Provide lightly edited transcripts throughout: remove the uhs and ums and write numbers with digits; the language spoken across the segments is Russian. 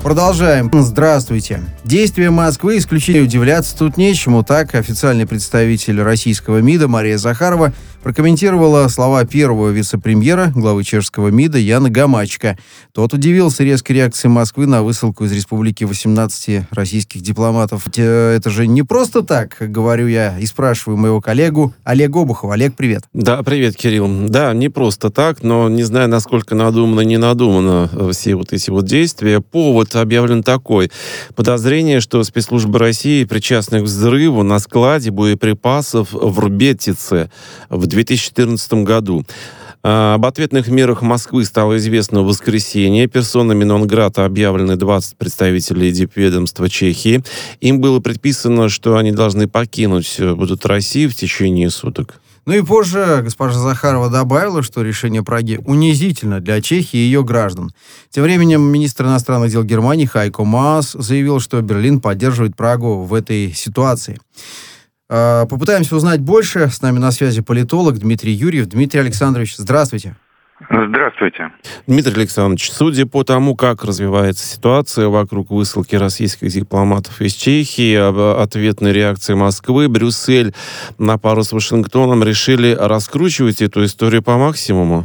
Продолжаем. Здравствуйте. Действия Москвы исключительно удивляться тут нечему. Так, официальный представитель российского МИДа Мария Захарова прокомментировала слова первого вице-премьера, главы чешского МИДа Яна Гамачка. Тот удивился резкой реакцией Москвы на высылку из республики 18 российских дипломатов. Это же не просто так, говорю я, и спрашиваю моего коллегу Олега Обухова. Олег, привет. Да, привет, Кирилл. Да, не просто так, но не знаю, насколько надумано, не надумано все вот эти вот действия. Повод объявлен такой. Подозрение, что спецслужбы России причастны к взрыву на складе боеприпасов в Рубетице в 2014 году. Об ответных мерах Москвы стало известно в воскресенье. Персонами нон-грата объявлены 20 представителей дипведомства Чехии. Им было предписано, что они должны покинуть будут Россию в течение суток. Ну и позже госпожа Захарова добавила, что решение Праги унизительно для Чехии и ее граждан. Тем временем министр иностранных дел Германии Хайко Маас заявил, что Берлин поддерживает Прагу в этой ситуации. Попытаемся узнать больше. С нами на связи политолог Дмитрий Юрьев. Дмитрий Александрович, здравствуйте. Здравствуйте. Дмитрий Александрович, судя по тому, как развивается ситуация вокруг высылки российских дипломатов из Чехии, ответной реакции Москвы, Брюссель на пару с Вашингтоном решили раскручивать эту историю по максимуму?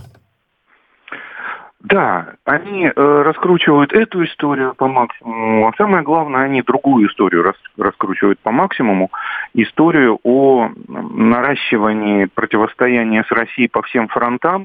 Да, они раскручивают эту историю по максимуму, а самое главное, они другую историю раскручивают по максимуму, историю о наращивании противостояния с Россией по всем фронтам,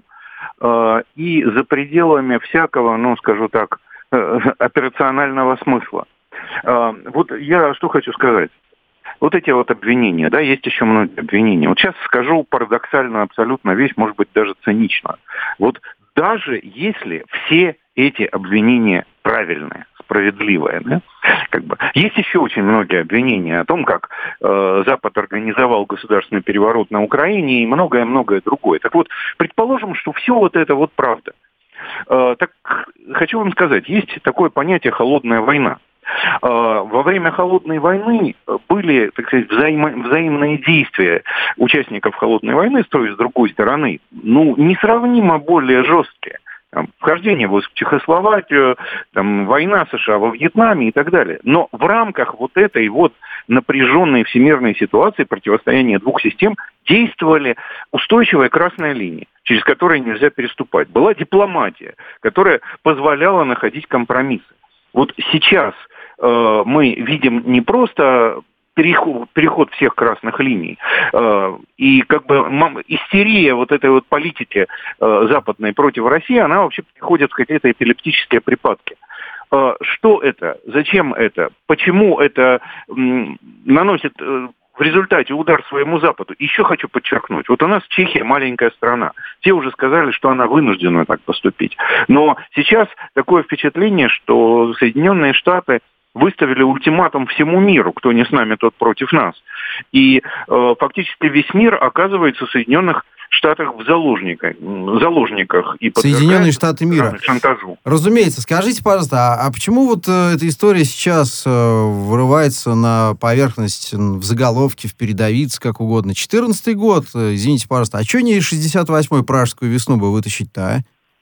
и за пределами всякого, скажу так, операционального смысла. Вот я что хочу сказать. Вот эти вот обвинения, да, есть еще многие обвинения. Вот сейчас скажу парадоксально абсолютно вещь, может быть, даже цинично. Вот даже если все эти обвинения правильные, справедливые, да, есть еще очень многие обвинения о том, как Запад организовал государственный переворот на Украине и многое-многое другое. Так вот, предположим, что все вот это вот правда. Так хочу вам сказать, есть такое понятие «холодная война». Во время холодной войны были, так сказать, взаимные действия участников холодной войны с той и с другой стороны, несравнимо более жесткие. Вхождение в Чехословакию, война США во Вьетнаме и так далее. Но в рамках вот этой вот напряженной всемирной ситуации противостояния двух систем действовали устойчивая красная линия, через которую нельзя переступать. Была дипломатия, которая позволяла находить компромиссы. Вот сейчас мы видим не просто переход всех красных линий и истерия вот этой вот политики западной против России, она вообще приходит в какие-то эпилептические припадки. Что это? Зачем это? Почему это наносит в результате удар своему Западу? Еще хочу подчеркнуть. Вот у нас Чехия маленькая страна. Те уже сказали, что она вынуждена так поступить. Но сейчас такое впечатление, что Соединенные Штаты выставили ультиматум всему миру. Кто не с нами, тот против нас. И фактически весь мир оказывается в Соединенных Штатах в заложниках и Соединенные Штаты мира. Шантажу. Разумеется. Скажите, пожалуйста, а почему вот эта история сейчас вырывается на поверхность, в заголовке, в передовице, как угодно? 14-й год, извините, пожалуйста, а что не 68-ю пражскую весну бы вытащить-то, а?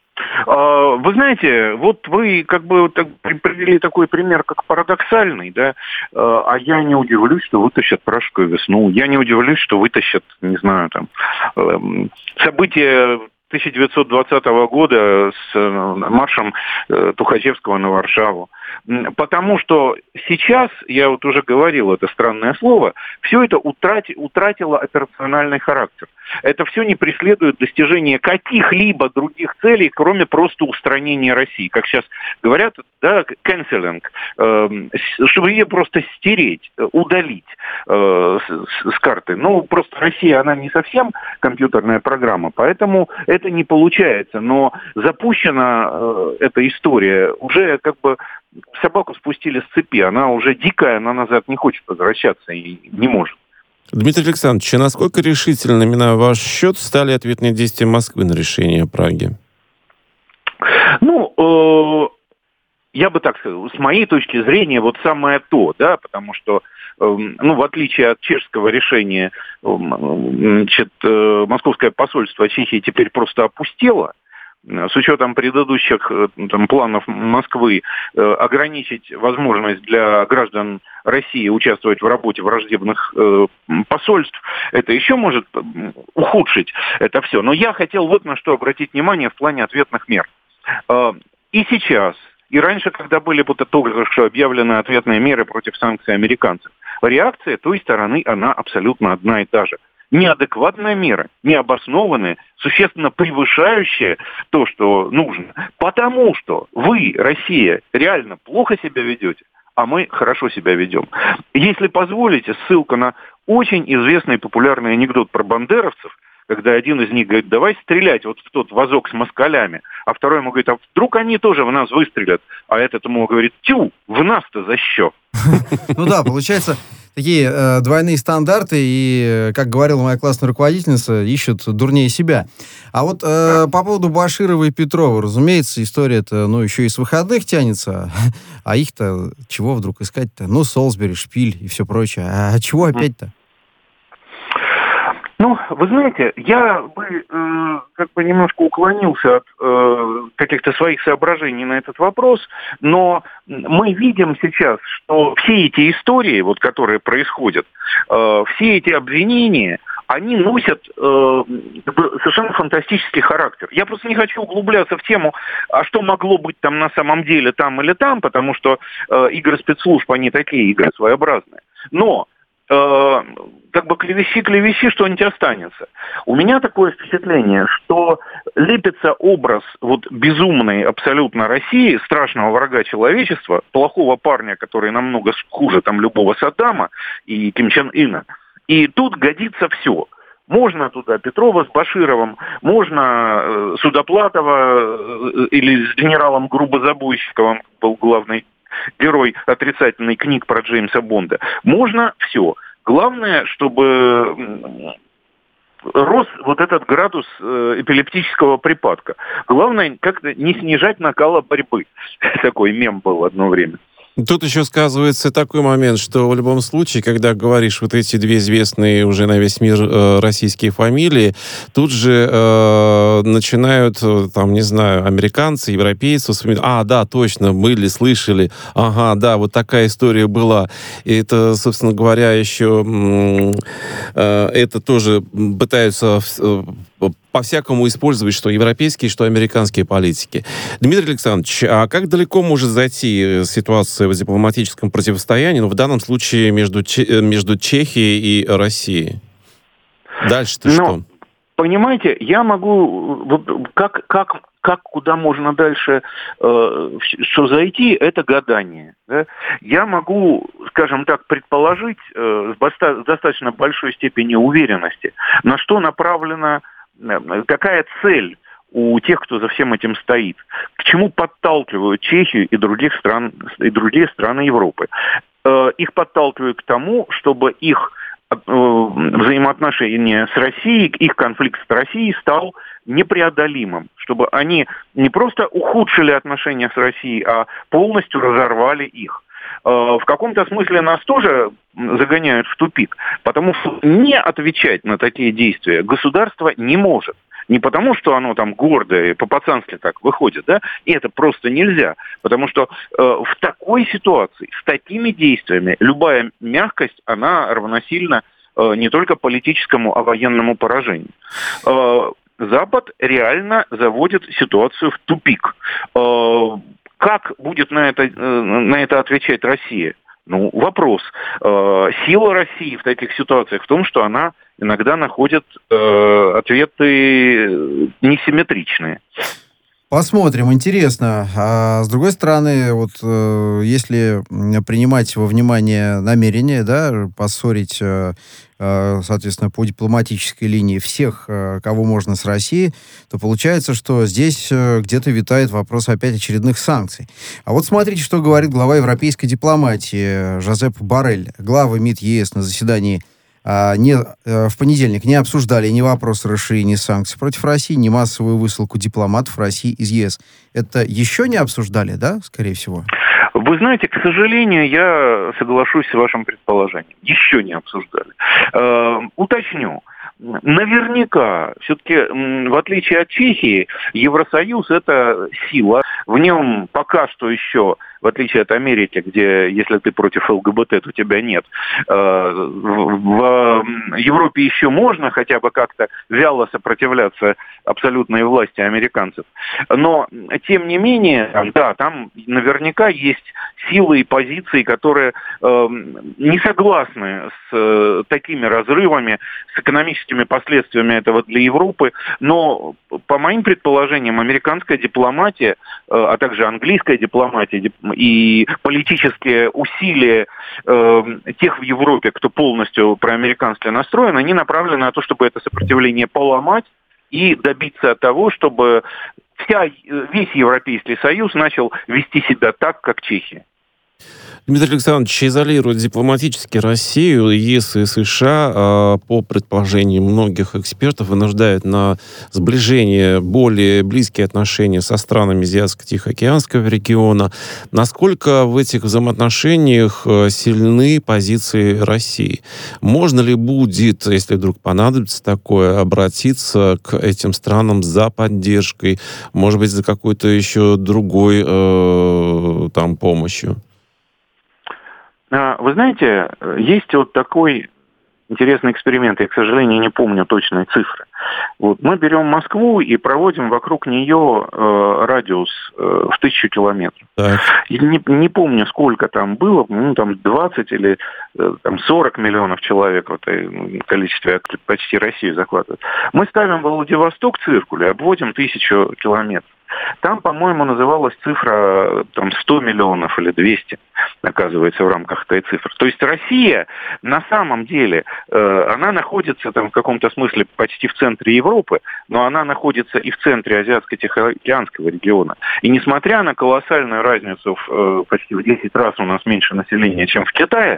Вы знаете, вот вы привели такой пример, как парадоксальный, да, а я не удивлюсь, что вытащат пражскую весну, я не удивлюсь, что вытащат, не знаю, события 1920 года с маршем Тухачевского на Варшаву. Потому что сейчас, я вот уже говорил это странное слово, все это утратило операциональный характер. Это все не преследует достижения каких-либо других целей, кроме просто устранения России. Как сейчас говорят, да, canceling, чтобы ее просто стереть, удалить с карты. Просто Россия, она не совсем компьютерная программа, поэтому это не получается. Но запущена эта история, уже собаку спустили с цепи, она уже дикая, она назад не хочет возвращаться и не может. Дмитрий Александрович, насколько решительными, на ваш счет, стали ответные действия Москвы на решение Праги? Я бы так сказал, с моей точки зрения, вот самое то, да, потому что, в отличие от чешского решения, московское посольство Чехии теперь просто опустело. с учетом предыдущих планов Москвы ограничить возможность для граждан России участвовать в работе враждебных посольств, это еще может ухудшить это все. Но я хотел вот на что обратить внимание в плане ответных мер. И сейчас, и раньше, когда были только что объявлены ответные меры против санкций американцев, реакция той стороны, она абсолютно одна и та же. Неадекватная мера, необоснованная, существенно превышающая то, что нужно. Потому что вы, Россия, реально плохо себя ведете, а мы хорошо себя ведем. Если позволите, ссылка на очень известный и популярный анекдот про бандеровцев, когда один из них говорит: давай стрелять вот в тот вазок с москалями, а второй ему говорит: а вдруг они тоже в нас выстрелят? А этот ему говорит: тю, в нас-то за что? Ну да, получается, такие двойные стандарты, и, как говорила моя классная руководительница, ищут дурнее себя. А вот по поводу Баширова и Петрова, разумеется, история-то, еще и с выходных тянется, а их-то чего вдруг искать-то? Солсбери, Шпиль и все прочее. А чего опять-то? Вы знаете, я бы немножко уклонился от каких-то своих соображений на этот вопрос, но мы видим сейчас, что все эти истории, которые происходят, все эти обвинения, они носят совершенно фантастический характер. Я просто не хочу углубляться в тему, а что могло быть там на самом деле там или там, потому что игры спецслужб, они такие игры своеобразные. Но клевещи, что-нибудь останется. У меня такое впечатление, что лепится образ безумной абсолютно России, страшного врага человечества, плохого парня, который намного хуже любого Саддама и Ким Чен Ына. И тут годится все. Можно туда Петрова с Башировым, можно Судоплатова или с генералом Грубозабойщиковым, был главный герой отрицательный книг про Джеймса Бонда. Можно все. Главное, чтобы рос этот градус эпилептического припадка. Главное, как-то не снижать накала борьбы. Такой мем был одно время. Тут еще сказывается такой момент, что в любом случае, когда говоришь эти две известные уже на весь мир российские фамилии, тут же начинают, американцы, европейцы вспоминать: да, точно, были, слышали, вот такая история была. И это, собственно говоря, еще это тоже пытаются по-всякому использовать что европейские, что американские политики. Дмитрий Александрович, а как далеко может зайти ситуация в дипломатическом противостоянии, в данном случае между Чехией и Россией? Дальше-то что? Понимаете, я могу... Куда можно дальше что зайти, это гадание. Да? Я могу, скажем так, предположить с достаточно большой степенью уверенности, на что направлена, какая цель у тех, кто за всем этим стоит, к чему подталкивают Чехию и другие страны Европы. Их подталкивают к тому, чтобы их взаимоотношения с Россией, их конфликт с Россией стал непреодолимым, чтобы они не просто ухудшили отношения с Россией, а полностью разорвали их. В каком-то смысле нас тоже загоняют в тупик, потому что не отвечать на такие действия государство не может. Не потому, что оно гордое, по-пацански так выходит, да, и это просто нельзя. Потому что в такой ситуации, с такими действиями, любая мягкость, она равносильна не только политическому, а военному поражению. Запад реально заводит ситуацию в тупик. Как будет на это отвечать Россия? Вопрос. Сила России в таких ситуациях в том, что она иногда находит ответы несимметричные. Посмотрим, интересно. А с другой стороны, если принимать во внимание намерение, да, поссорить, соответственно, по дипломатической линии всех, кого можно с Россией, то получается, что здесь где-то витает вопрос опять очередных санкций. А вот смотрите, что говорит глава европейской дипломатии Жозеп Боррель. Главы МИД ЕС на заседании в понедельник не обсуждали ни вопрос расширения санкций против России, ни массовую высылку дипломатов России из ЕС. Это еще не обсуждали, да, скорее всего? Вы знаете, к сожалению, я соглашусь с вашим предположением. Еще не обсуждали. Уточню. наверняка, все-таки, в отличие от Чехии, Евросоюз – это сила. В нем пока что еще, в отличие от Америки, где, если ты против ЛГБТ, то тебя нет, в Европе еще можно хотя бы как-то вяло сопротивляться абсолютной власти американцев. Но, тем не менее, да, там наверняка есть силы и позиции, которые не согласны с такими разрывами, с экономическими последствиями этого для Европы. Но, по моим предположениям, американская дипломатия, а также английская дипломатия и политические усилия тех в Европе, кто полностью проамерикански настроен, они направлены на то, чтобы это сопротивление поломать и добиться того, чтобы весь Европейский Союз начал вести себя так, как Чехия. Дмитрий Александрович, изолирует дипломатически Россию, ЕС и США, по предположениям многих экспертов, вынуждает на сближение, более близкие отношения со странами Азиатско-Тихоокеанского региона. Насколько в этих взаимоотношениях сильны позиции России? Можно ли будет, если вдруг понадобится такое, обратиться к этим странам за поддержкой, может быть, за какой-то еще другой помощью? Вы знаете, есть вот такой интересный эксперимент, я, к сожалению, не помню точные цифры. Вот, мы берем Москву и проводим вокруг нее радиус в 1000 километров. Не помню, сколько там было, там 20 или 40 миллионов человек в этой количестве почти Россию закладывают. Мы ставим Владивосток циркуль и обводим 1000 километров. Там, по-моему, называлась цифра 100 миллионов или 200, оказывается, в рамках этой цифры. То есть Россия на самом деле, она находится там в каком-то смысле почти в центре Европы, но она находится и в центре Азиатско-Тихоокеанского региона. И несмотря на колоссальную разницу почти в 10 раз у нас меньше населения, чем в Китае,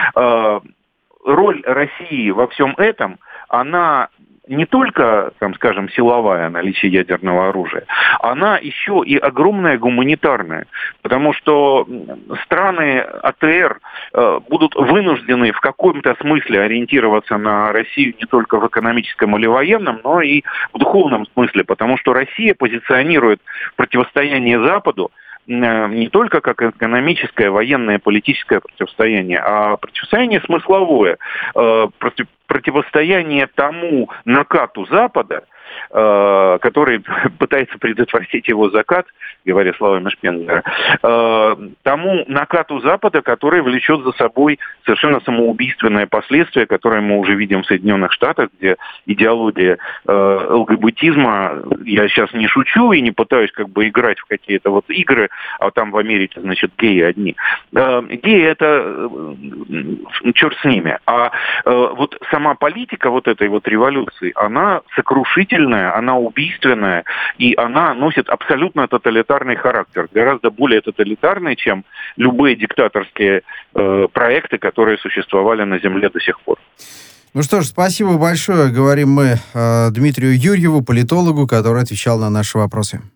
роль России во всем этом, она не только, скажем, силовая, наличие ядерного оружия, она еще и огромная гуманитарная. Потому что страны АТР будут вынуждены в каком-то смысле ориентироваться на Россию не только в экономическом или военном, но и в духовном смысле. Потому что Россия позиционирует противостояние Западу не только как экономическое, военное, политическое противостояние, а противостояние смысловое, противостояние тому накату Запада, который пытается предотвратить его закат, говоря словами Шпенглера, тому накату Запада, который влечет за собой совершенно самоубийственное последствие, которое мы уже видим в Соединенных Штатах, где идеология ЛГБТизма, я сейчас не шучу и не пытаюсь играть в какие-то игры, а там в Америке, геи одни. Геи это черт с ними. А вот сама политика этой революции, она сокрушительная, она убийственная, и она носит абсолютно тоталитарный характер, гораздо более тоталитарный, чем любые диктаторские проекты, которые существовали на Земле до сих пор. Ну что ж, спасибо большое, говорим мы Дмитрию Юрьеву, политологу, который отвечал на наши вопросы.